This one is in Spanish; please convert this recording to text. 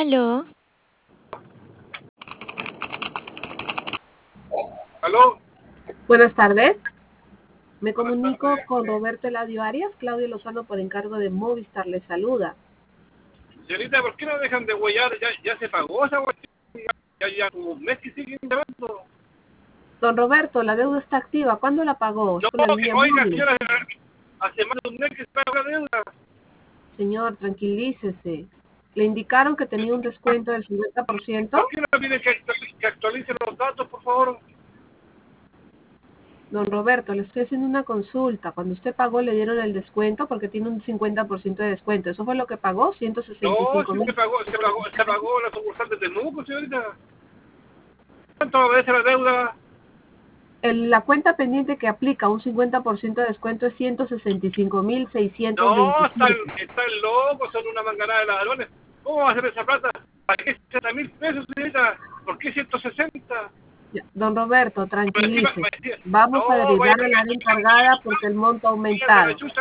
Aló, ¿Aló? Buenas tardes. Me Buenas comunico tardes. con Roberto Eladio Arias. Claudio Lozano, por encargo de Movistar, le saluda. Señorita, ¿por qué no dejan de huellar? Ya se pagó esa huella. Ya como un mes que siguen grabando. Don Roberto, la deuda está activa. ¿Cuándo la pagó? Es No, por la línea oiga, móvil. señora, hace más de un mes que se paga la deuda. Señor, tranquilícese. Le indicaron que tenía un descuento del ¿Por 50%. qué no piden que actualicen los datos, por favor? Don Roberto, le estoy haciendo una consulta. Cuando usted pagó, le dieron el descuento porque tiene un 50% de descuento. ¿Eso fue lo que pagó? No, 165 si mil. se pagó la sucursal de Temuco, señorita. ¿Cuánto obedece la deuda? La cuenta pendiente que aplica un 50% de descuento es 165 mil No, 627. están locos, son una manganada de ladrones. ¿Cómo va a ser esa plata? ¿Para qué 60.000 pesos, señorita? ¿Por qué 160? Ya, don Roberto, Me decía, tranquilice. me decía, Vamos a no, vaya derivar al área encargada porque el monto ha a la aumentado. chucha.